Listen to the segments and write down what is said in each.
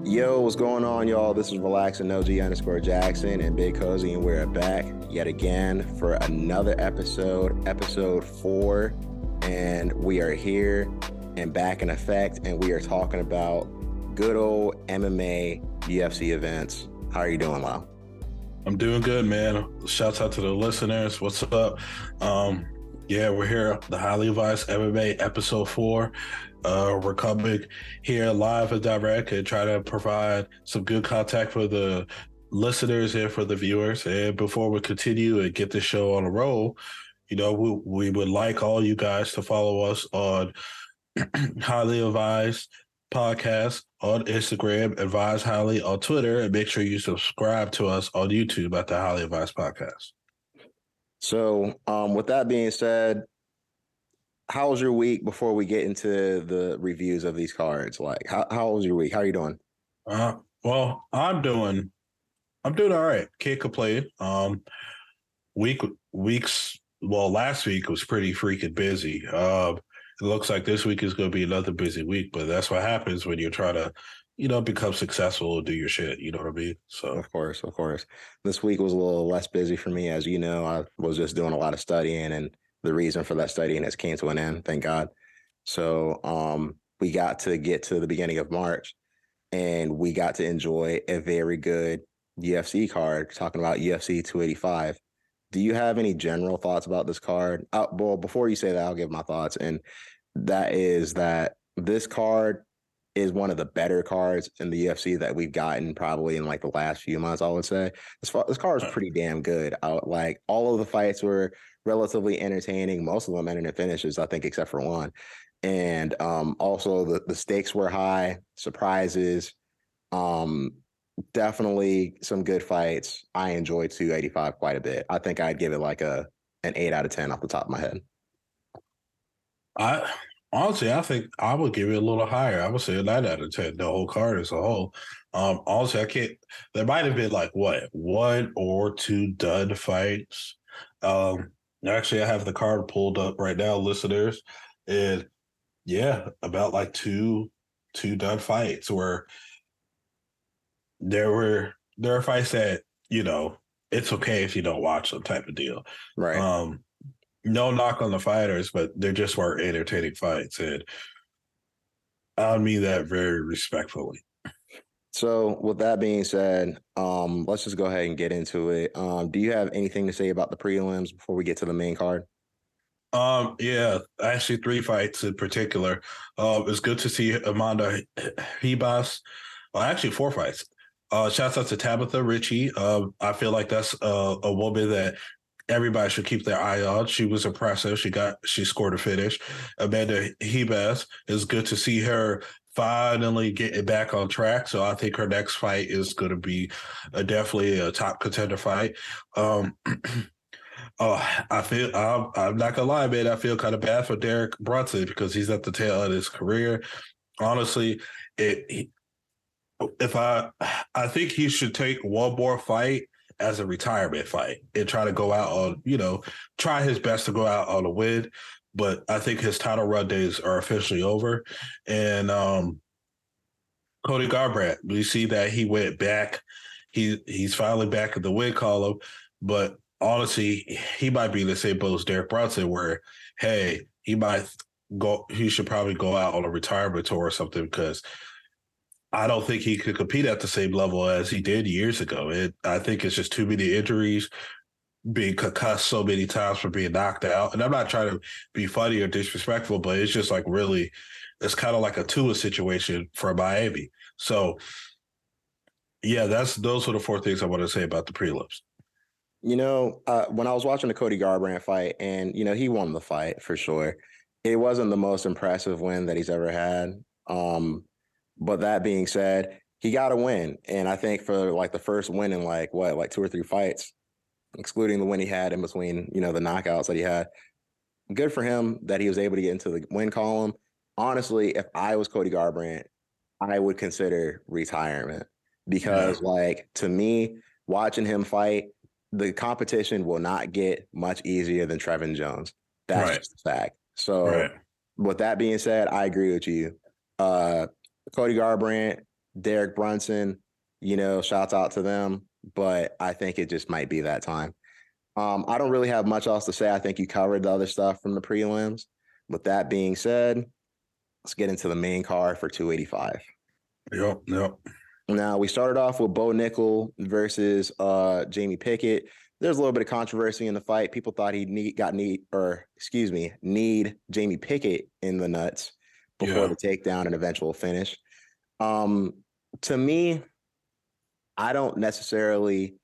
Yo, what's going on, y'all? This is Relaxing OG underscore Jackson and Big Cozy, and we're back yet again for another episode 4. And we are here and back in effect, and we are talking about good old MMA UFC events. How are you doing, Lau? I'm doing good, man. Shouts out to the listeners. What's up? Yeah, we're here, the Highly Advised MMA episode 4. We're coming here live and direct and try to provide some good contact for the listeners and for the viewers. And before we continue and get the show on a roll, we would like all you guys to follow us on Highly Advised Podcast on Instagram, Advise Highly on Twitter, and make sure you subscribe to us on YouTube at the Highly Advised Podcast. So, with that being said, how was your week before we get into the reviews of these cards? Like, how was your week? How are you doing? Well, I'm doing all right. Can't complain. Last week was pretty freaking busy. It looks like this week is going to be another busy week, but that's what happens when you're trying to, become successful and do your shit. You know what I mean? So, of course. This week was a little less busy for me. As you know, I was just doing a lot of studying, and the reason for that studying has came to an end, thank God. So we got to get to the beginning of March, and we got to enjoy a very good UFC card, talking about UFC 285. Do you have any general thoughts about this card? Well, before you say that, I'll give my thoughts. And that is that this card is one of the better cards in the UFC that we've gotten probably in like the last few months, I would say. This card is pretty damn good. Like all of the fights were relatively entertaining. Most of them ended in finishes, I think, except for one. And also the stakes were high, surprises. Definitely some good fights. I enjoyed 285 quite a bit. I think I'd give it like an 8 out of 10 off the top of my head. I think I would give it a little higher. I would say a 9 out of 10, the whole card as a whole. Honestly, I can't. There might have been like one or two dud fights. Actually, I have the card pulled up right now, listeners, and yeah, about like two dud fights where there are fights that it's okay if you don't watch them type of deal. Right. No knock on the fighters, but they just weren't entertaining fights, and I mean that very respectfully. So with that being said, let's just go ahead and get into it. Do you have anything to say about the prelims before we get to the main card? Yeah, actually 3 fights in particular. It's good to see Amanda Ribas. Well, actually 4 fights. Shouts out to Tabitha Ritchie. I feel like that's a woman that everybody should keep their eye on. She was impressive. She scored a finish. Amanda Ribas, is good to see her finally getting back on track. So I think her next fight is going to be definitely a top contender fight. I'm not gonna lie, man. I feel kind of bad for Derek Brunson because he's at the tail end of his career. Honestly, I think he should take one more fight as a retirement fight and try to go out on, try his best to go out on a win. But I think his title run days are officially over. And Cody Garbrandt, we see that he went back. He's finally back in the win column, but honestly, he might be the same boat as Derek Brunson, where he should probably go out on a retirement tour or something, because I don't think he could compete at the same level as he did years ago. I think it's just too many injuries, being concussed so many times for being knocked out. And I'm not trying to be funny or disrespectful, but it's just like really, it's kind of like a Tua situation for Miami. So yeah, those were the 4 things I want to say about the prelims. When I was watching the Cody Garbrandt fight, and, he won the fight for sure. It wasn't the most impressive win that he's ever had. But that being said, he got a win. And I think for like the first win in like 2 or 3 fights, excluding the win he had in between, the knockouts that he had, good for him that he was able to get into the win column. Honestly, if I was Cody Garbrandt, I would consider retirement because to me, watching him fight, the competition will not get much easier than Trevin Jones. That's just a fact. So with that being said, I agree with you. Cody Garbrandt, Derek Brunson, shouts out to them, but I think it just might be that time. I don't really have much else to say. I think you covered the other stuff from the prelims. With that being said, let's get into the main card for 285. Yep. Now, we started off with Bo Nickel versus Jamie Pickett. There's a little bit of controversy in the fight. People thought need Jamie Pickett in the nuts before the takedown and eventual finish. To me, I don't necessarily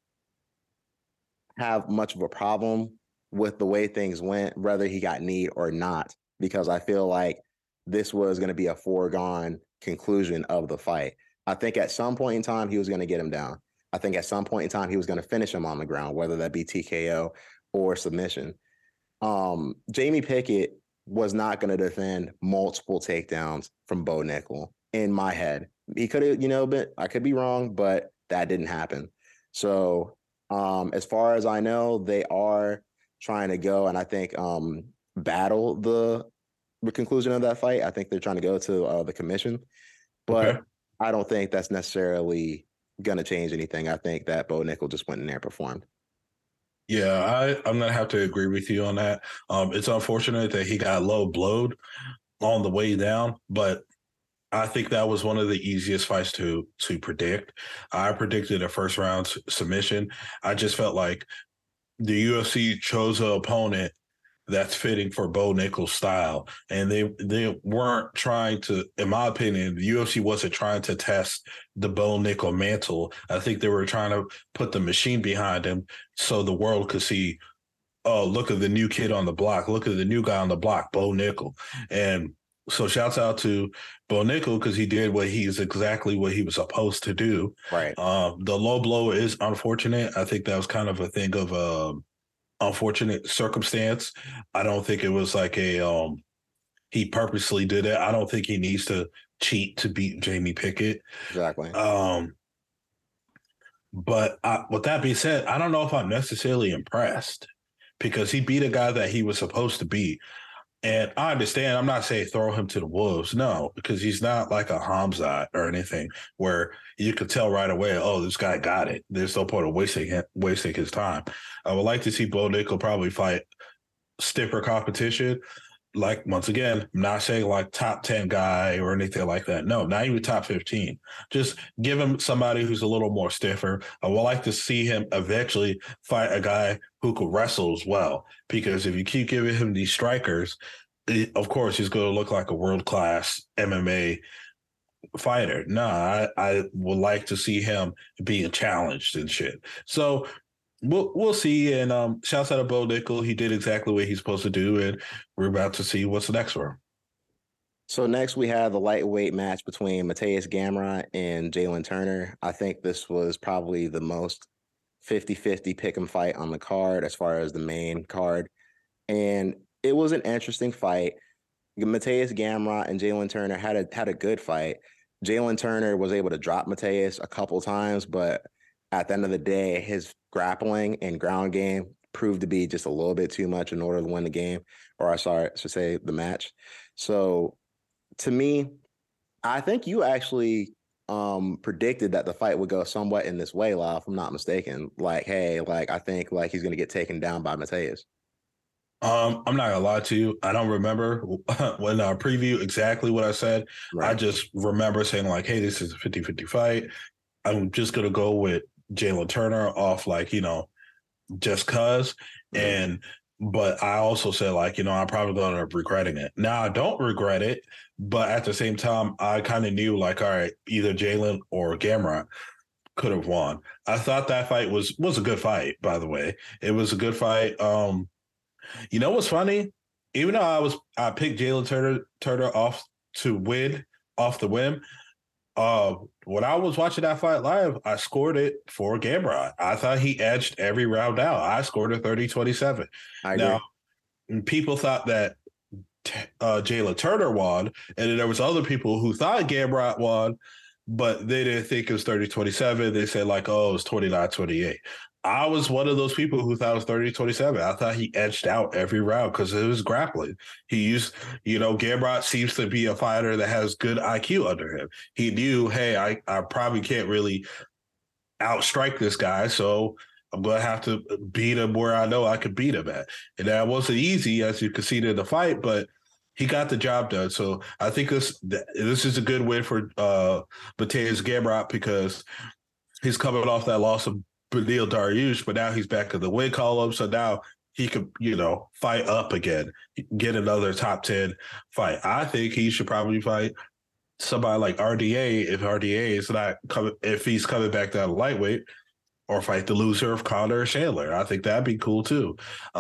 have much of a problem with the way things went, whether he got kneed or not, because I feel like this was going to be a foregone conclusion of the fight. I think at some point in time, he was going to get him down. I think at some point in time, he was going to finish him on the ground, whether that be TKO or submission. Jamie Pickett was not going to defend multiple takedowns from Bo Nickel in my head. He could have, been, I could be wrong, but that didn't happen. So as far as I know, they are trying to go and I think battle the conclusion of that fight. I think they're trying to go to the commission, but I don't think that's necessarily going to change anything. I think that Bo Nickel just went in there and performed. Yeah, I'm going to have to agree with you on that. It's unfortunate that he got low blowed on the way down, but I think that was one of the easiest fights to predict. I predicted a first round submission. I just felt like the UFC chose an opponent that's fitting for Bo Nickel's style. And they weren't trying to, in my opinion, the UFC wasn't trying to test the Bo Nickel mantle. I think they were trying to put the machine behind him so the world could see, oh, look at the new kid on the block. Look at the new guy on the block, Bo Nickel. And so shouts out to Bo Nickel because he did exactly what he was supposed to do. Right. The low blow is unfortunate. I think that was kind of a thing of unfortunate circumstance. I don't think it was like he purposely did it. I don't think he needs to cheat to beat Jamie Pickett. Exactly. But with that being said, I don't know if I'm necessarily impressed because he beat a guy that he was supposed to beat. And I understand, I'm not saying throw him to the wolves. No, because he's not like a Hamzat or anything where you could tell right away, oh, this guy got it. There's no point of wasting his time. I would like to see Bo Nickel probably fight stiffer competition. Like, once again, I'm not saying like top 10 guy or anything like that. No, not even top 15. Just give him somebody who's a little more stiffer. I would like to see him eventually fight a guy who could wrestle as well. Because if you keep giving him these strikers, of course, he's going to look like a world-class MMA fighter. No, I would like to see him being challenged and shit. So we'll see. And shouts out to Bo Nickel. He did exactly what he's supposed to do, and we're about to see what's the next one. So next we have the lightweight match between Mateus Gamrot and Jalen Turner. I think this was probably the most 50-50 pick'em fight on the card as far as the main card. And it was an interesting fight. Mateus Gamrot and Jalen Turner had a good fight. Jalen Turner was able to drop Mateus a couple times, but at the end of the day, his grappling and ground game proved to be just a little bit too much in order to win the game, or I should say the match. So to me, I think you actually predicted that the fight would go somewhat in this way, Lau, if I'm not mistaken. Like, hey, like I think like he's gonna get taken down by Mateus. I'm not gonna lie to you. I don't remember when I preview exactly what I said. Right. I just remember saying like, hey, this is a 50-50 fight. I'm just gonna go with Jalen Turner off like, just cause. But I also said like, I'm probably gonna end up regretting it. Now I don't regret it, but at the same time, I kind of knew like, all right, either Jalen or Gamrot could have won. I thought that fight was a good fight, by the way. It was a good fight. You know what's funny? Even though I picked Jalen Turner off to win off the whim. When I was watching that fight live, I scored it for Gamrot. I thought he edged every round out. I scored a 30-27. Now, people thought that Jalen Turner won, and then there was other people who thought Gamrot won, but they didn't think it was 30-27. They said like, oh, it was 29-28. I was one of those people who thought it was 30-27. I thought he edged out every round because it was grappling. He used, Gamrot seems to be a fighter that has good IQ under him. He knew, hey, I probably can't really outstrike this guy, so I'm going to have to beat him where I know I could beat him at. And that wasn't easy, as you could see in the fight, but he got the job done. So I think this is a good win for Mateusz Gamrot because he's coming off that loss of Beneil Dariush, but now he's back in the win column. So now he could, fight up again, get another top 10 fight. I think he should probably fight somebody like RDA if RDA is not coming, if he's coming back down to lightweight, or fight the loser of Conor Chandler. I think that'd be cool too.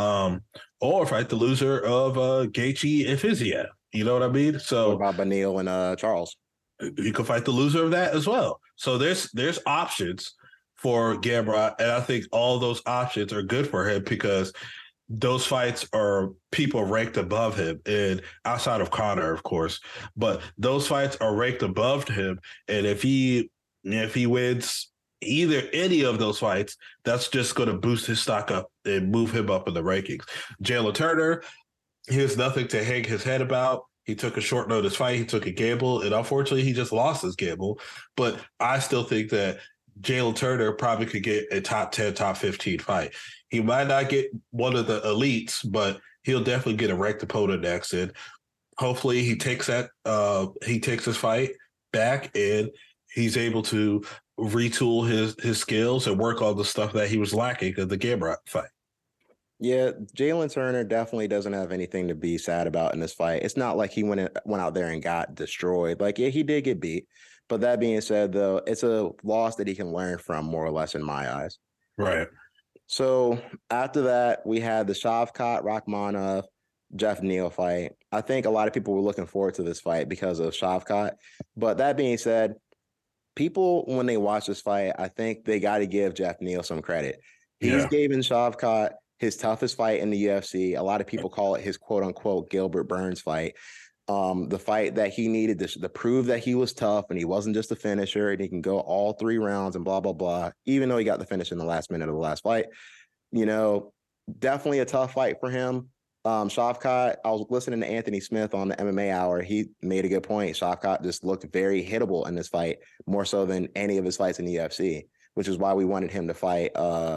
Or fight the loser of Gaethje and Fiziev. You know what I mean? So what about Beneil and Charles? You could fight the loser of that as well. So there's options for Gamrot, and I think all those options are good for him because those fights are people ranked above him, and outside of Conor, of course, but those fights are ranked above him. And if he wins any of those fights, that's just going to boost his stock up and move him up in the rankings. Jalen Turner, he has nothing to hang his head about. He took a short notice fight. He took a gamble, and unfortunately, he just lost his gamble. But I still think that Jalen Turner probably could get a top 10, top 15 fight. He might not get one of the elites, but he'll definitely get a ranked opponent next. And hopefully he takes his fight back and he's able to retool his skills and work on the stuff that he was lacking in the Gamrot fight. Yeah, Jalen Turner definitely doesn't have anything to be sad about in this fight. It's not like he went out there and got destroyed. Like, yeah, he did get beat. But that being said, though, it's a loss that he can learn from, more or less, in my eyes. Right. So after that, we had the Shavkat Rakhmonov Jeff Neal fight. I think a lot of people were looking forward to this fight because of Shavkat. But that being said, people, when they watch this fight, I think they got to give Jeff Neal some credit. He's given Shavkat his toughest fight in the UFC. A lot of people call it his quote unquote Gilbert Burns fight. The fight that he needed to prove that he was tough and he wasn't just a finisher and he can go all 3 rounds and blah, blah, blah, even though he got the finish in the last minute of the last fight. Definitely a tough fight for him. Shavkat, I was listening to Anthony Smith on the MMA Hour. He made a good point. Shavkat just looked very hittable in this fight, more so than any of his fights in the UFC, which is why we wanted him to fight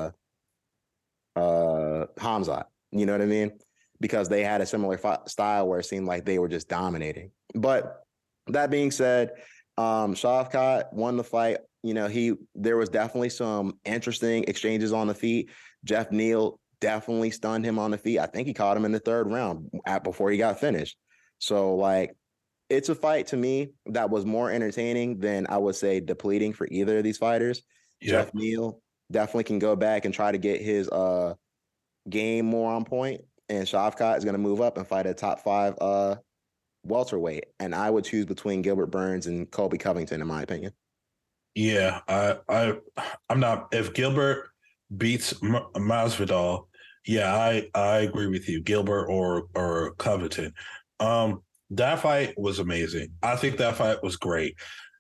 Khamzat. You know what I mean? Because they had a similar style where it seemed like they were just dominating. But that being said, Shavkat won the fight. There was definitely some interesting exchanges on the feet. Jeff Neal definitely stunned him on the feet. I think he caught him in the 3rd round before he got finished. So, it's a fight to me that was more entertaining than, I would say, depleting for either of these fighters. Yeah. Jeff Neal definitely can go back and try to get his game more on point. And Shavkat is going to move up and fight a top 5 welterweight. And I would choose between Gilbert Burns and Colby Covington, in my opinion. Yeah, I'm not. If Gilbert beats Masvidal, yeah, I agree with you, Gilbert or Covington. That fight was amazing. I think that fight was great.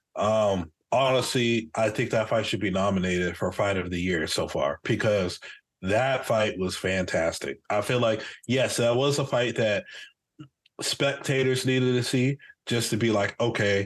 Honestly, I think that fight should be nominated for Fight of the Year so far because that fight was fantastic. I feel like, yes, that was a fight that spectators needed to see just to be like, okay,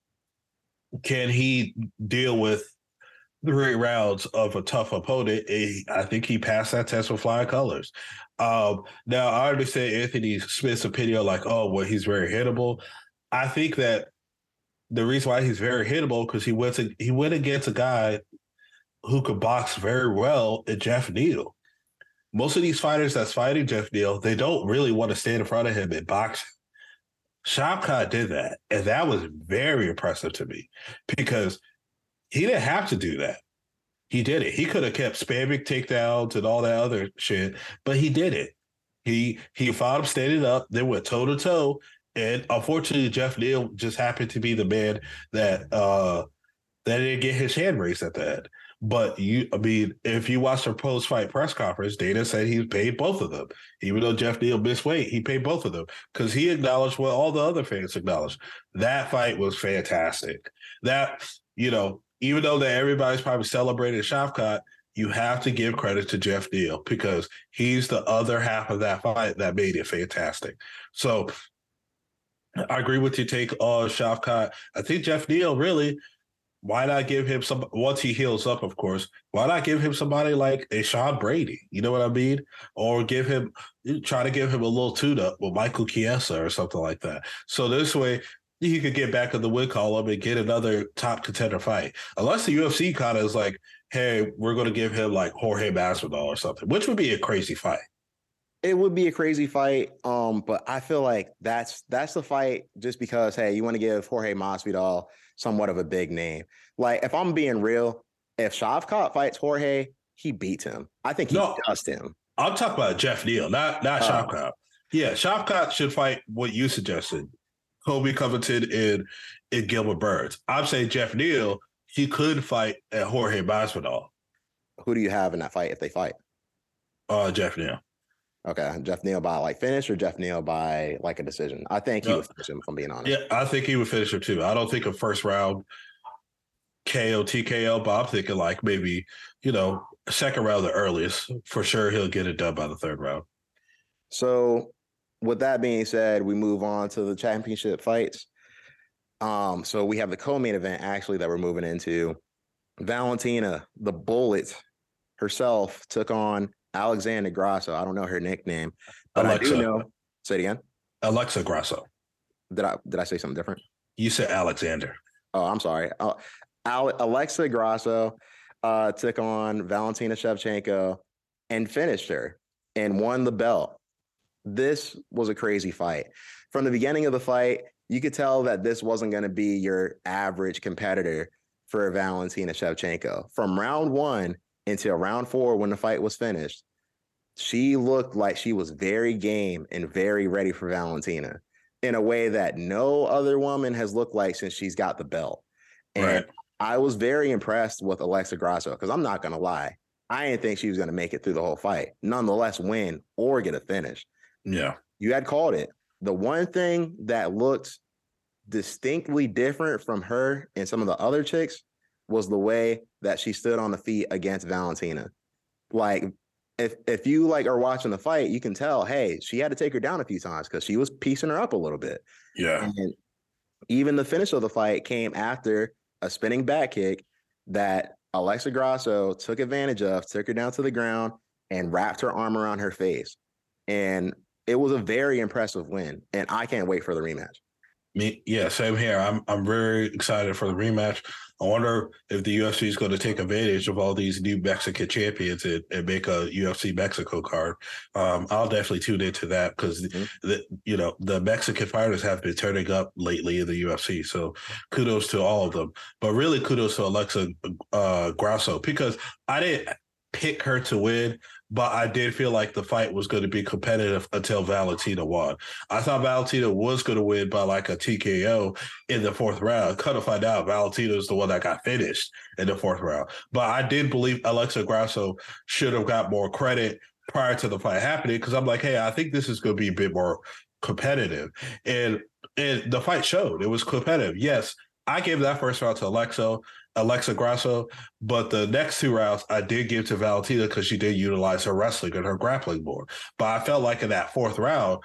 can he deal with 3 rounds of a tough opponent? I think he passed that test with flying colors. Now, I understand Anthony Smith's opinion, he's very hittable. I think that the reason why he's very hittable because he went against a guy who could box very well at Jeff Neal. Most of these fighters that's fighting Jeff Neal, they don't really want to stand in front of him and box. Shavkat did that, and that was very impressive to me because he didn't have to do that. He did it. He could have kept spamming takedowns and all that other shit, but he did it. He fought him standing up, then went toe to toe, and unfortunately, Jeff Neal just happened to be the man that didn't get his hand raised at the end. But if you watch the post-fight press conference, Dana said he paid both of them. Even though Jeff Neal missed weight, he paid both of them because he acknowledged what all the other fans acknowledged. That fight was fantastic. That, even though that everybody's probably celebrating Shavkat, you have to give credit to Jeff Neal because he's the other half of that fight that made it fantastic. So I agree with your take on Shavkat. I think Jeff Neal really, why not give him some, once he heals up, of course, why not give him somebody like a Sean Brady? You know what I mean? Or try to give him a little tune up with Michael Chiesa or something like that. So this way, he could get back in the win column and get another top contender fight. Unless the UFC kind of is like, hey, we're going to give him like Jorge Masvidal or something, which would be a crazy fight. It would be a crazy fight, but I feel like that's the fight just because, hey, you want to give Jorge Masvidal somewhat of a big name. Like, if I'm being real, if Shavkat fights Jorge, he beats him. I think he does him. I'm talking about Jeff Neal, not Shavkat. Yeah, Shavkat should fight what you suggested, Colby Covington and Gilbert Burns. I'm saying Jeff Neal, he could fight at Jorge Masvidal. Who do you have in that fight if they fight? Jeff Neal. Okay, Jeff Neal by like finish or Jeff Neal by like a decision? I think he would finish him, if I'm being honest. Yeah, I think he would finish him too. I don't think a first round KO, TKO, but I'm thinking like maybe, second round the earliest. For sure, he'll get it done by the third round. So with that being said, we move on to the championship fights. So we have the co-main event actually that we're moving into. Valentina, the Bullet herself, took on Alexandra Grasso. I don't know her nickname, but Alexa. I do know. Say it again. Alexa Grasso. Did I say something different? You said Alexander. Oh, I'm sorry. Alexa Grasso took on Valentina Shevchenko and finished her and won the belt. This was a crazy fight. From the beginning of the fight, you could tell that this wasn't going to be your average competitor for Valentina Shevchenko. From round 1 until round 4, when the fight was finished, she looked like she was very game and very ready for Valentina in a way that no other woman has looked like since she's got the belt. And right. I was very impressed with Alexa Grasso because I'm not going to lie. I didn't think she was going to make it through the whole fight, nonetheless win or get a finish. Yeah. You had called it. The one thing that looked distinctly different from her and some of the other chicks was the way that she stood on the feet against Valentina. Like, if you like are watching the fight, you can tell, hey, she had to take her down a few times because she was piecing her up a little bit. Yeah. And even the finish of the fight came after a spinning back kick that Alexa Grasso took advantage of, took her down to the ground, and wrapped her arm around her face. And it was a very impressive win, and I can't wait for the rematch. Yeah, same here. I'm very excited for the rematch. I wonder if the UFC is going to take advantage of all these new Mexican champions and make a UFC Mexico card. I'll definitely tune into that because the Mexican fighters have been turning up lately in the UFC. So kudos to all of them, but really kudos to Alexa Grasso because I didn't pick her to win, but I did feel like the fight was going to be competitive until Valentina won. I thought Valentina was going to win by like a TKO in the 4th round. Kind of find out Valentina is the one that got finished in the 4th round. But I did believe Alexa Grasso should have got more credit prior to the fight happening because I'm like, hey, I think this is going to be a bit more competitive. And the fight showed it was competitive. Yes, I gave that first round to Alexa Grasso, but the next 2 rounds I did give to Valentina because she did utilize her wrestling and her grappling more. But I felt like in that 4th round,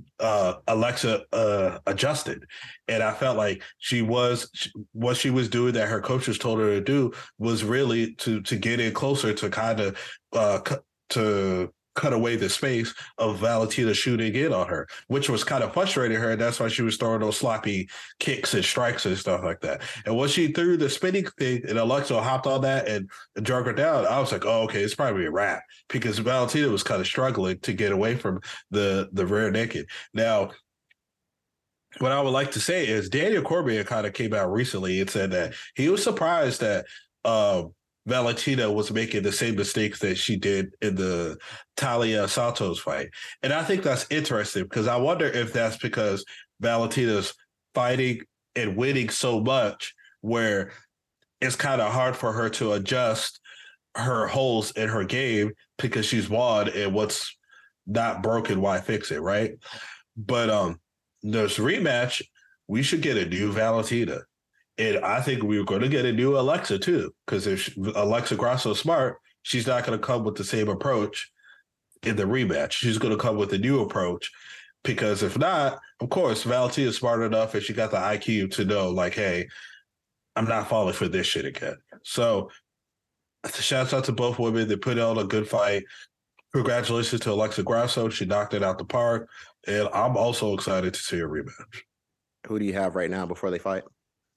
Alexa adjusted, and I felt like what she was doing that her coaches told her to do was really to get in closer to kind of to cut away the space of Valentina shooting in on her, which was kind of frustrating her. And that's why she was throwing those sloppy kicks and strikes and stuff like that. And when she threw the spinning thing and Alexa hopped on that and drug her down, I was like, oh, okay, it's probably a wrap because Valentina was kind of struggling to get away from the rear naked. Now, what I would like to say is Daniel Cormier kind of came out recently and said that he was surprised that Valentina was making the same mistakes that she did in the Talia Santos fight. And I think that's interesting because I wonder if that's because Valentina's fighting and winning so much where it's kind of hard for her to adjust her holes in her game because she's won and what's not broken, why fix it, right? But this rematch, we should get a new Valentina. And I think we were going to get a new Alexa, too, because if Alexa Grasso is smart, she's not going to come with the same approach in the rematch. She's going to come with a new approach because if not, of course, Valentina is smart enough and she got the IQ to know, like, hey, I'm not falling for this shit again. So, shouts out to both women. They put on a good fight. Congratulations to Alexa Grasso. She knocked it out the park. And I'm also excited to see a rematch. Who do you have right now before they fight?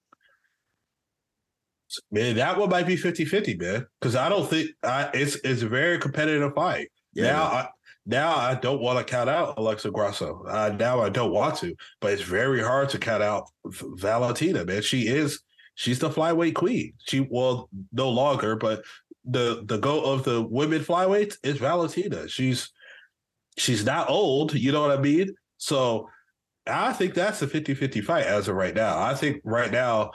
Man, that one might be 50-50, man. Because I don't think it's a very competitive fight. Yeah, Now I don't want to count out Alexa Grasso. Now I don't want to, but it's very hard to count out Valentina, man. She's the flyweight queen. No longer, but the goat of the women flyweights is Valentina. She's not old, you know what I mean? So I think that's a 50-50 fight as of right now. I think right now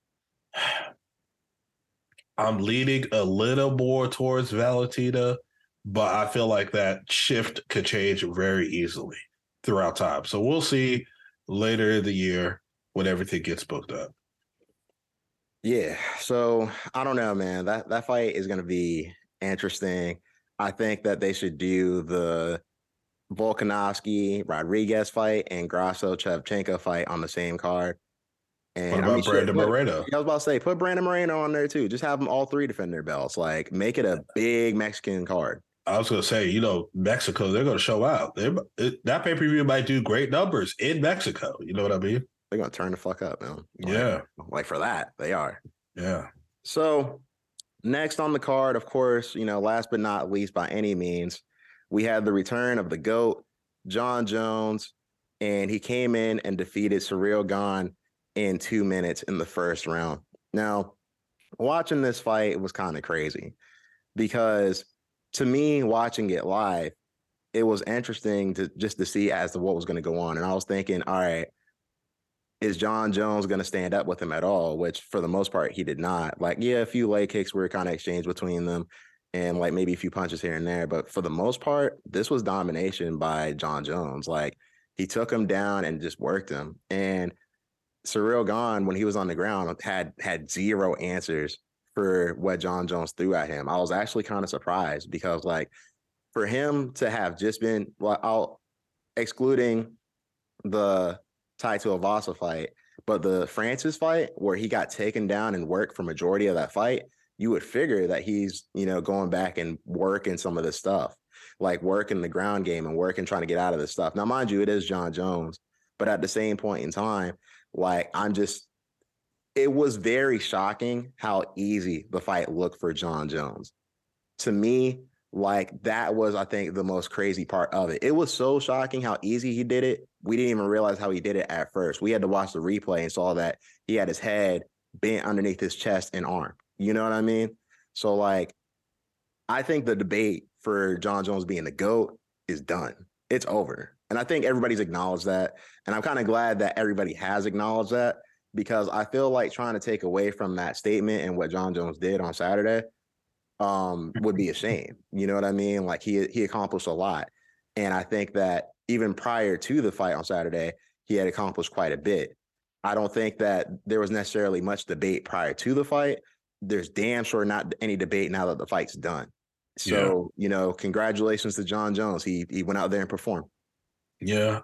I'm leaning a little more towards Valentina, but I feel like that shift could change very easily throughout time. So we'll see later in the year when everything gets booked up. Yeah. So I don't know, man. That fight is going to be interesting. I think that they should do the Volkanovski Rodriguez fight and Grasso Shevchenko fight on the same card. And What about Brandon Moreno? I was about to say, put Brandon Moreno on there too. Just have them all three defend their belts. Like, make it a big Mexican card. I was going to say, Mexico, they're going to show out. That pay-per-view might do great numbers in Mexico. You know what I mean? They're going to turn the fuck up, man. Yeah. Like for that, they are. Yeah. So next on the card, of course, last but not least by any means, we had the return of the GOAT, Jon Jones, and he came in and defeated Ciryl Gane in 2 minutes in the first round. Now, watching this fight was kind of crazy because to me, watching it live, it was interesting to see as to what was going to go on. And I was thinking, all right, is Jon Jones going to stand up with him at all? Which for the most part, he did not. Like, yeah, a few leg kicks were kind of exchanged between them and like maybe a few punches here and there. But for the most part, this was domination by Jon Jones. Like, he took him down and just worked him. And Ciryl Gane, when he was on the ground, had zero answers for what Jon Jones threw at him. I was actually kind of surprised because, like, for him to have just been, well, excluding the Tai Tuivasa fight, but the Francis fight where he got taken down and worked for majority of that fight, you would figure that he's, going back and working some of this stuff, like working the ground game and working trying to get out of this stuff. Now, mind you, it is Jon Jones, but at the same point in time, like, it was very shocking how easy the fight looked for Jon Jones. To me, like, that was, I think, the most crazy part of it. It was so shocking how easy he did it. We didn't even realize how he did it at first. We had to watch the replay and saw that he had his head bent underneath his chest and arm. You know what I mean? So, like, I think the debate for Jon Jones being the GOAT is done. It's over. And I think everybody's acknowledged that. And I'm kind of glad that everybody has acknowledged that because I feel like trying to take away from that statement and what Jon Jones did on Saturday would be a shame. You know what I mean? Like, he accomplished a lot. And I think that even prior to the fight on Saturday, he had accomplished quite a bit. I don't think that there was necessarily much debate prior to the fight. There's damn sure not any debate now that the fight's done. So, congratulations to Jon Jones. He went out there and performed. Yeah.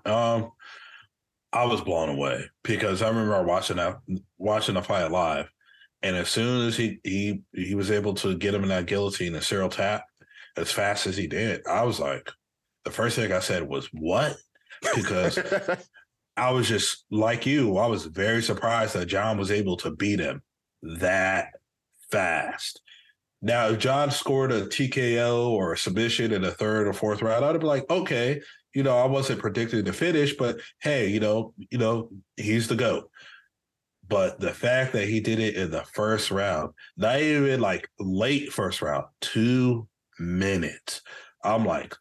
I was blown away because I remember watching the fight live. And as soon as he was able to get him in that guillotine and Ciryl tap as fast as he did, I was like, the first thing I said was, what? Because I was just like you. I was very surprised that Jon was able to beat him that fast. Now, if Jon scored a TKO or a submission in the third or fourth round, I'd be like, okay, I wasn't predicting the finish, but hey, he's the GOAT. But the fact that he did it in the first round, not even like late first round, 2 minutes, I'm like,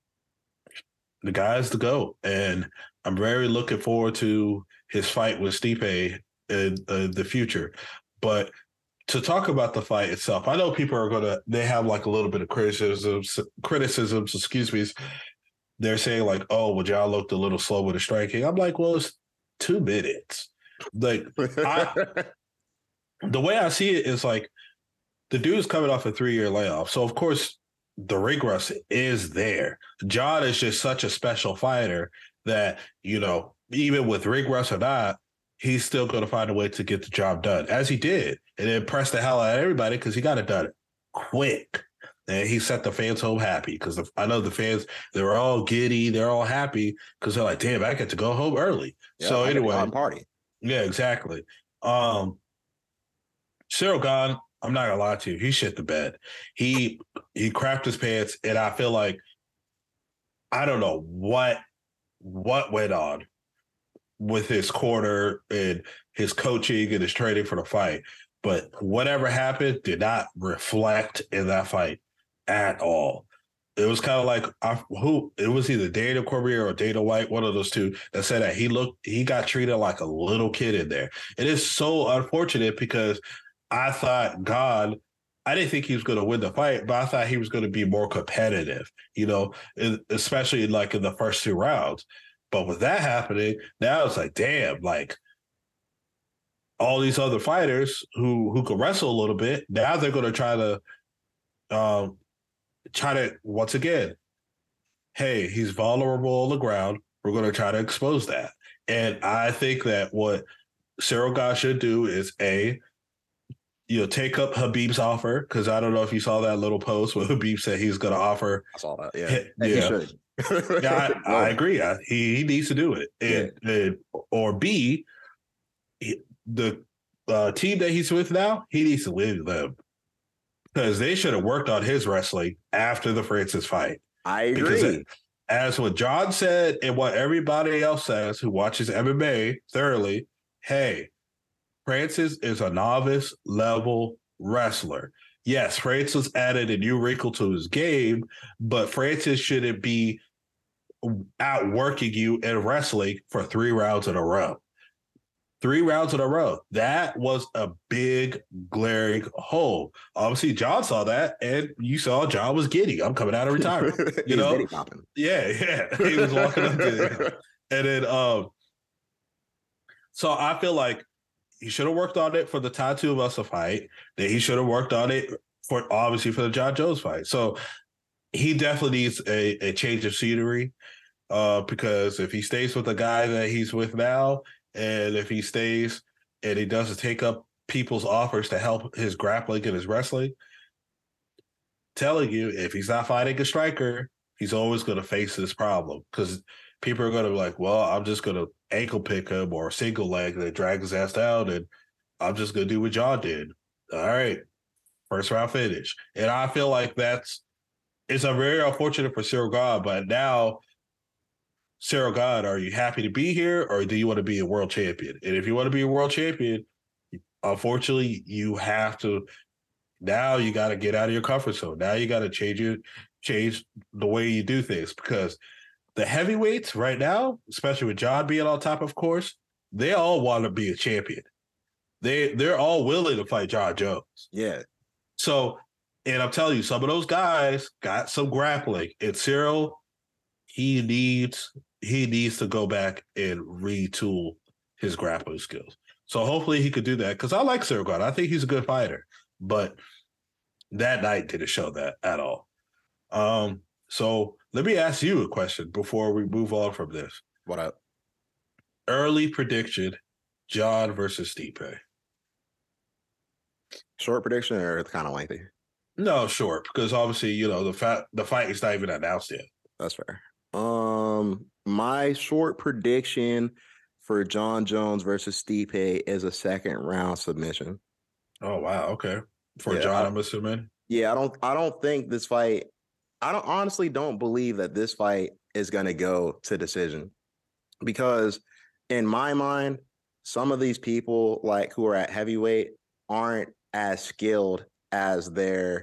the guy's the GOAT. And I'm very looking forward to his fight with Stipe in the future. But to talk about the fight itself, I know people they have like a little bit of criticisms, excuse me. They're saying like, oh, well, Jon looked a little slow with the striking. I'm like, well, it's 2 minutes. Like, the way I see it is like, the dude's coming off a 3-year layoff. So, of course, the ring rust is there. John is just such a special fighter that, even with ring rust or not, he's still going to find a way to get the job done, as he did. And it impressed the hell out of everybody because he got it done quick. And he set the fans home happy because I know the fans, they were all giddy. They're all happy because they're like, damn, I get to go home early. Yeah, So anyway, party. Yeah, exactly. Ciryl Gane, I'm not gonna lie to you, he shit the bed. He crapped his pants, and I feel like I don't know what went on with his corner and his coaching and his training for the fight, but whatever happened did not reflect in that fight at all. It was kind of like it was either Daniel Cormier or Dana White, one of those two, that said that he got treated like a little kid in there. It is so unfortunate because I thought I didn't think he was going to win the fight, but I thought he was going to be more competitive, especially like in the first 2 rounds. But with that happening, now it's like, damn, like all these other fighters who can wrestle a little bit, now they're going to try to once again, hey, he's vulnerable on the ground. We're going to try to expose that. And I think that what Ciryl Gane should do is take up Habib's offer, because I don't know if you saw that little post where Habib said he's going to offer. I saw that. Yeah. He should. Yeah, I agree. He needs to do it. And or B, the team that he's with now, he needs to leave them. Because they should have worked on his wrestling after the Francis fight. I agree. As what John said and what everybody else says who watches MMA thoroughly, hey, Francis is a novice level wrestler. Yes, Francis added a new wrinkle to his game, but Francis shouldn't be outworking you in wrestling for 3 rounds in a row. 3 rounds in a row. That was a big glaring hole. Obviously, John saw that, and you saw John was giddy. I'm coming out of retirement. He was Yeah. He was walking up to and then so I feel like he should have worked on it for the Tai Tuivasa fight. Then he should have worked on it for the John Jones fight. So he definitely needs a change of scenery because if he stays with the guy that he's with now, and if he stays and he doesn't take up people's offers to help his grappling and his wrestling, telling you, if he's not fighting a striker, he's always going to face this problem because people are going to be like, well, I'm just going to ankle pick him or single leg and drag his ass down, and I'm just going to do what John did. All right, first round finish. And I feel like it's a very unfortunate for Ciryl Gane, but now, Ciryl Gane, are you happy to be here or do you want to be a world champion? And if you want to be a world champion, unfortunately, you have to. Now you got to get out of your comfort zone. Now you got to change the way you do things because the heavyweights right now, especially with John being on top, of course, they all want to be a champion. They're all willing to fight John Jones. Yeah. So, and I'm telling you, some of those guys got some grappling. And Ciryl, he needs to go back and retool his grappling skills. So hopefully he could do that because I like Ciryl Gane. I think he's a good fighter, but that night didn't show that at all. So let me ask you a question before we move on from this. What up? Early prediction, John versus Stipe. Short prediction or kind of lengthy? No, short, because obviously, the fight is not even announced yet. That's fair. My short prediction for John Jones versus Stipe is a 2nd round submission. Oh wow, okay. For John, I'm assuming. Yeah, I don't think this fight. I honestly don't believe that this fight is going to go to decision because, in my mind, some of these people who are at heavyweight aren't as skilled as their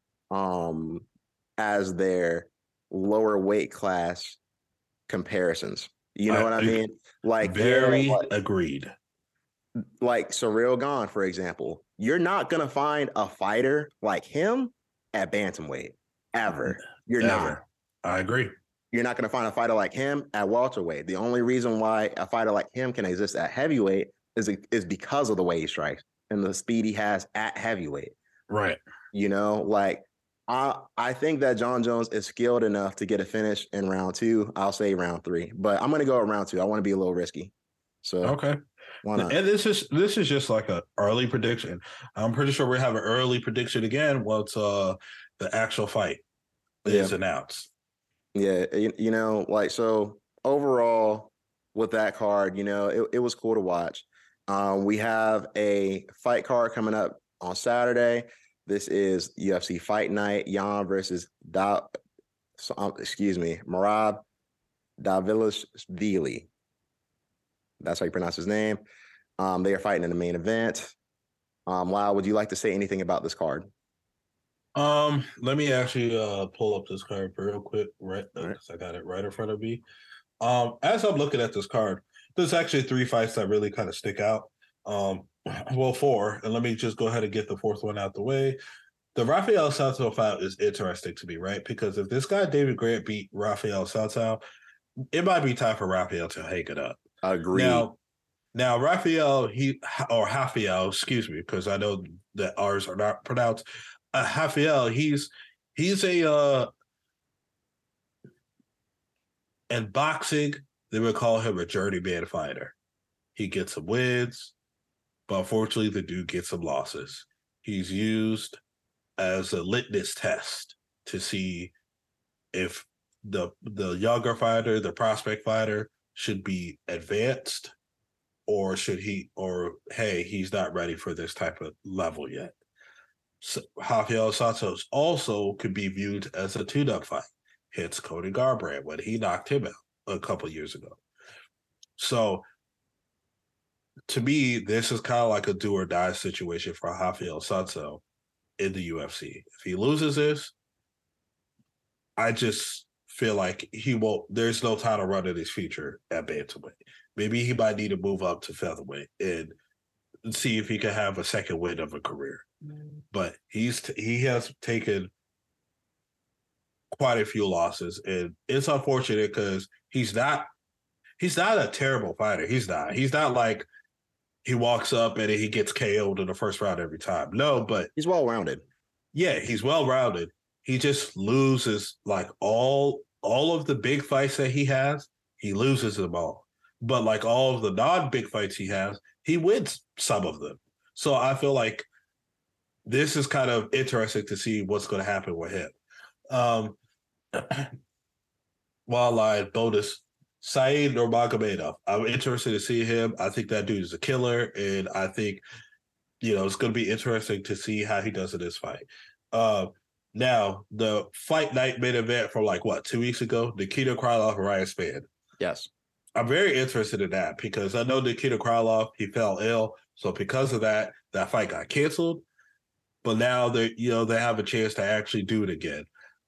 lower weight class comparisons. You know what I mean? Very agreed. Like Ciryl Gane, for example. You're not going to find a fighter like him at bantamweight ever. You're not. I agree. You're not going to find a fighter like him at welterweight. The only reason why a fighter like him can exist at heavyweight is because of the way he strikes and the speed he has at heavyweight. Right. You know, like I think that John Jones is skilled enough to get a finish in round two. I'll say round three, but I'm gonna go at round two. I want to be a little risky, so Okay. why not? And this is just like an early prediction. I'm pretty sure we have an early prediction again once the actual fight Yeah, is announced. yeah. You know, like so overall with that card, you know, it was cool to watch. We have a fight card coming up on Saturday. This is UFC Fight Night. Jan versus excuse me, Marab Davilishvili. That's how you pronounce his name. They are fighting in the main event. Lyle, would you like to say anything about this card? Let me actually pull up this card real quick, right? All right. Because I got it right in front of me. As I'm looking at this card, there's actually three fights that really kind of stick out. Well, four, and let me just go ahead and get the fourth one out the way. The Rafael Santo fight is interesting to me, right? Because if this guy David Grant beat Rafael Santo, it might be time for Rafael to hang it up. Agreed. Now Rafael, Rafael, excuse me, because I know that R's are not pronounced. Rafael, he's a in boxing, they would call him a journeyman fighter. He gets some wins, but unfortunately, the dude gets some losses. He's used as a litmus test to see if the younger fighter, the prospect fighter, should be advanced or should he or hey, he's not ready for this type of level yet. So, Rafael Santos also could be viewed as a tune-up fight. Hence Cody Garbrandt when he knocked him out a couple years ago. So to me, this is kind of like a do or die situation for Rafael Santos in the UFC. If he loses this, I just feel like he won't. There's no title run in his future at bantamweight. Maybe he might need to move up to featherweight and see if he can have a second win of a career. But he has taken quite a few losses, and it's unfortunate because he's not a terrible fighter. He's not like he walks up and he gets KO'd in the first round every time. No, but He's well rounded. yeah, he's well rounded. He just loses like all of the big fights that he has, he loses them all. But like all of the non-big fights he has, he wins some of them. So I feel like this is kind of interesting to see what's going to happen with him. Um, Wildline bonus, Saeed Nurmagomedov. I'm interested to see him. I think that dude is a killer, and I think it's going to be interesting to see how he does in this fight. Now, the fight night main event from 2 weeks ago, Nikita Krylov and Ryan Spann. Yes. I'm very interested in that because I know Nikita Krylov, he fell ill. So because of that, that fight got canceled. But now they have a chance to actually do it again.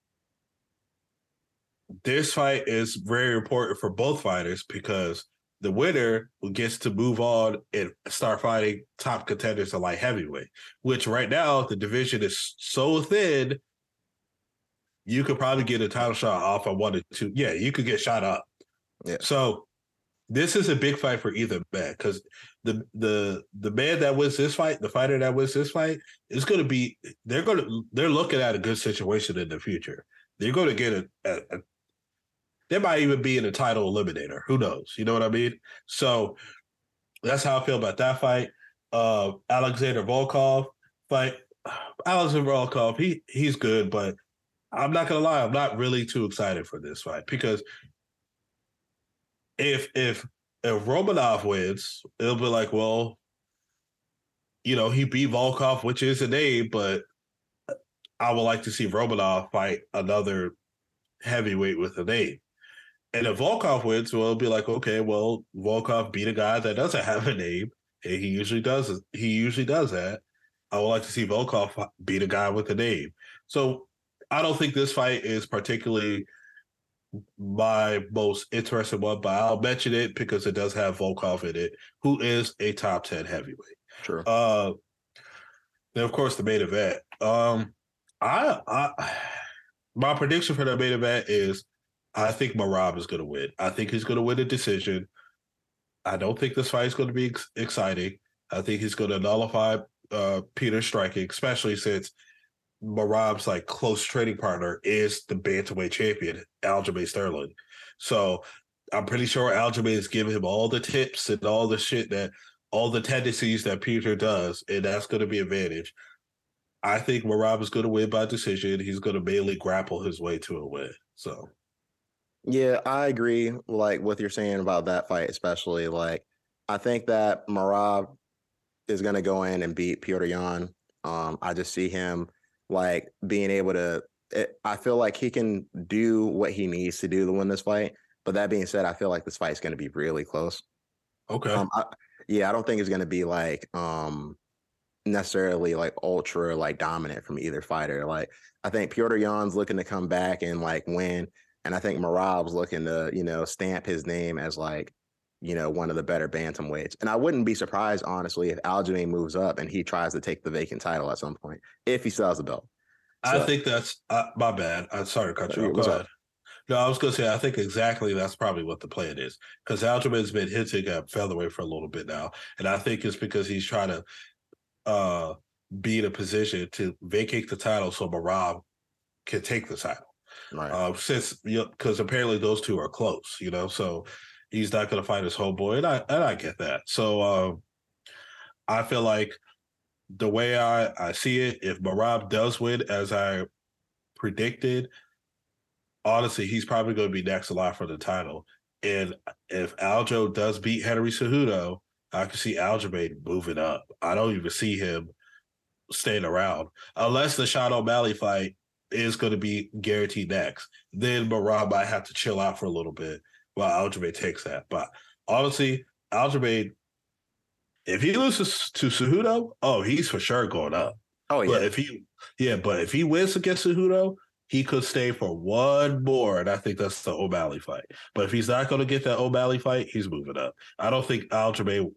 This fight is very important for both fighters because the winner gets to move on and start fighting top contenders at light heavyweight, which right now the division is so thin, you could probably get a title shot off of 1 or 2. Yeah, you could get shot up. Yeah. So this is a big fight for either man because the man that wins this fight, the fighter that wins this fight, is going to be they're looking at a good situation in the future. They're going to get they might even be in a title eliminator. Who knows? You know what I mean? So that's how I feel about that fight. Alexander Volkov fight. Alexander Volkov, he's good, but I'm not gonna lie, I'm not really too excited for this fight because if Romanov wins, it'll be like, well, he beat Volkov, which is a name, but I would like to see Romanov fight another heavyweight with a name. And if Volkov wins, well, it'll be like, okay, well, Volkov beat a guy that doesn't have a name, and he usually does that. I would like to see Volkov beat a guy with a name. So I don't think this fight is particularly my most interesting one, but I'll mention it because it does have Volkov in it, who is a top 10 heavyweight. Sure. Then of course the main event. My prediction for the main event is I think Marab is going to win. I think he's going to win a decision. I don't think this fight is going to be exciting. I think he's going to nullify Peter striking, especially since Marab's like close training partner is the bantamweight champion, Aljamain Sterling. So I'm pretty sure Aljamain is giving him all the tips and all the shit that all the tendencies that Peter does, and that's going to be advantage. I think Marab is going to win by decision. He's going to mainly grapple his way to a win. So Yeah, I agree. Like what you're saying about that fight, especially like I think that Marab is going to go in and beat Piotr Jan. I just see him like being able to. I feel like he can do what he needs to do to win this fight. But that being said, I feel like this fight's going to be really close. okay, Yeah, I don't think it's going to be like necessarily like ultra like dominant from either fighter. Like I think Piotr Jan's looking to come back and like win, and I think Marab's looking to stamp his name as like one of the better bantamweights. And I wouldn't be surprised honestly if Aljamain moves up and he tries to take the vacant title at some point if he still has the belt. I So think that's my bad. I'm sorry to cut you off. Go what's ahead. up? No, I was going to say I think exactly that's probably what the plan is because Aljamain's been hitting at featherweight for a little bit now, and I think it's because he's trying to be in a position to vacate the title so Marab can take the title. Right. Since because apparently those two are close, so he's not going to fight his homeboy, and I get that. So I feel like the way I see it, if Marab does win as I predicted, honestly, he's probably going to be next in line for the title. And if Aljo does beat Henry Cejudo, I can see Aljamain moving up. I don't even see him staying around unless the Sean O'Malley fight is going to be guaranteed next. Then Marab might have to chill out for a little bit while Aljamain takes that. But honestly, Aljamain, if he loses to Cejudo, oh, he's for sure going up. Oh But yeah. if he wins against Cejudo, he could stay for one more, and I think that's the O'Malley fight. But if he's not going to get that O'Malley fight, he's moving up. I don't think Aljamain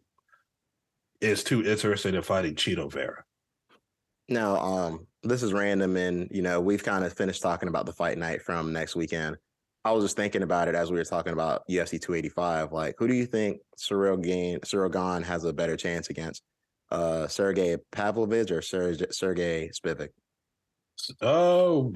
is too interested in fighting Chito Vera. Now, this is random, and we've kind of finished talking about the fight night from next weekend. I was just thinking about it as we were talking about UFC 285. Like, who do you think Cyril Gane has a better chance against? Sergey Pavlovich or Sergey Spivak? Oh,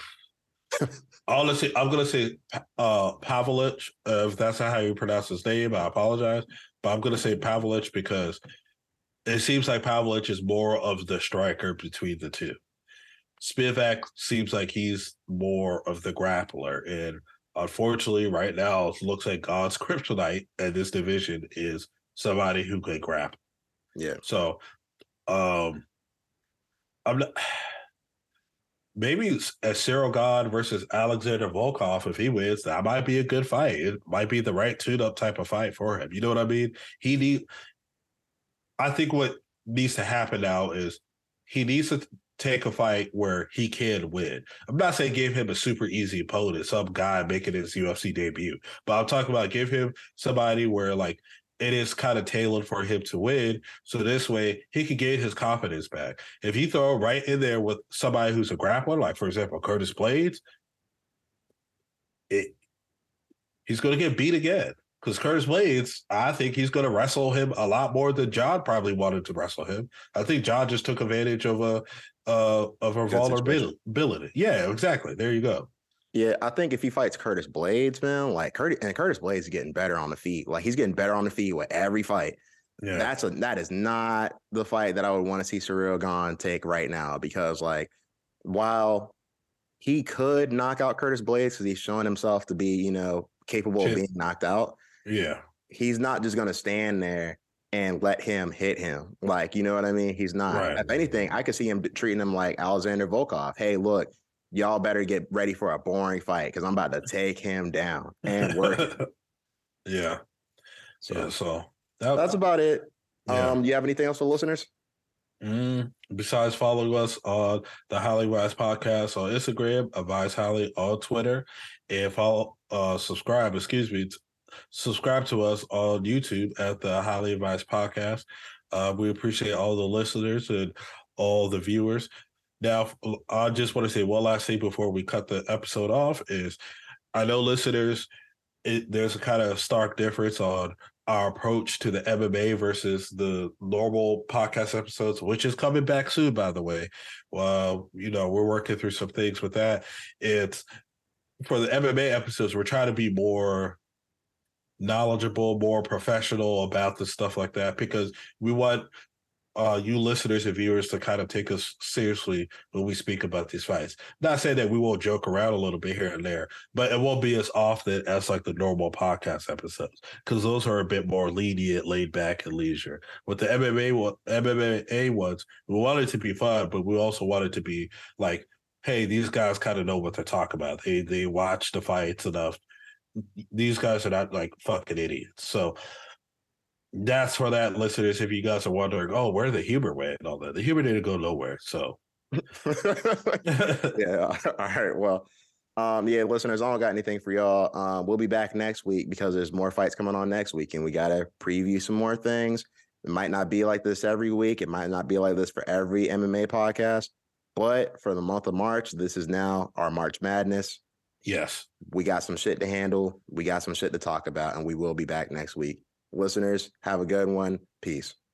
honestly, I'm gonna say Pavlich. If that's not how you pronounce his name, I apologize. But I'm gonna say Pavlich because it seems like Pavlich is more of the striker between the two. Spivak seems like he's more of the grappler, and unfortunately, right now, it looks like God's kryptonite in this division is somebody who can grapple. Yeah. So, I'm not. Maybe a Cyril God versus Alexander Volkov, if he wins, that might be a good fight. It might be the right tune-up type of fight for him. You know what I mean? I think what needs to happen now is he needs to take a fight where he can win. I'm not saying give him a super easy opponent, some guy making his UFC debut, but I'm talking about give him somebody where like it is kind of tailored for him to win. So this way he can gain his confidence back. If he throw right in there with somebody who's a grappler, like for example, Curtis Blades, he's going to get beat again. Because Curtis Blades, I think he's going to wrestle him a lot more than John probably wanted to wrestle him. I think John just took advantage of a vulnerability. Yeah, exactly. There you go. Yeah, I think if he fights Curtis Blades, man, like Curtis Blades is getting better on the feet. Like he's getting better on the feet with every fight. Yeah. That is not the fight that I would want to see Cyril Gane take right now because like while he could knock out Curtis Blades because he's showing himself to be, capable of being knocked out. Yeah. He's not just going to stand there and let him hit him. Like, you know what I mean? He's not. Right. If anything, I could see him treating him like Alexander Volkov. Hey, look, y'all better get ready for a boring fight because I'm about to take him down and work it. Yeah. So that's about it. Yeah. Do you have anything else for listeners? Besides following us on the Highly Wise Podcast on Instagram, Advise Highly on Twitter, and subscribe to us on YouTube at the Highly Advised Podcast. We appreciate all the listeners and all the viewers. Now, I just want to say one last thing before we cut the episode off is I know listeners, there's a kind of stark difference on our approach to the MMA versus the normal podcast episodes, which is coming back soon, by the way. Well, we're working through some things with that. It's for the MMA episodes, we're trying to be more knowledgeable, more professional about the stuff like that, because we want you listeners and viewers to kind of take us seriously when we speak about these fights. Not saying that we won't joke around a little bit here and there, but it won't be as often as like the normal podcast episodes, because those are a bit more lenient, laid back, and leisure. With the MMA ones, we want it to be fun, but we also want it to be like, hey, these guys kind of know what they're talking about. They watch the fights enough. These guys are not like fucking idiots. So that's for that, listeners. If you guys are wondering, oh, where the humor went and all that, the humor didn't go nowhere. So, yeah. All right. Well, yeah, listeners, I don't got anything for y'all. We'll be back next week because there's more fights coming on next week, and we gotta preview some more things. It might not be like this every week. It might not be like this for every MMA podcast, but for the month of March, this is now our March Madness. yes, We got some shit to handle. We got some shit to talk about, and we will be back next week. Listeners, have a good one. Peace.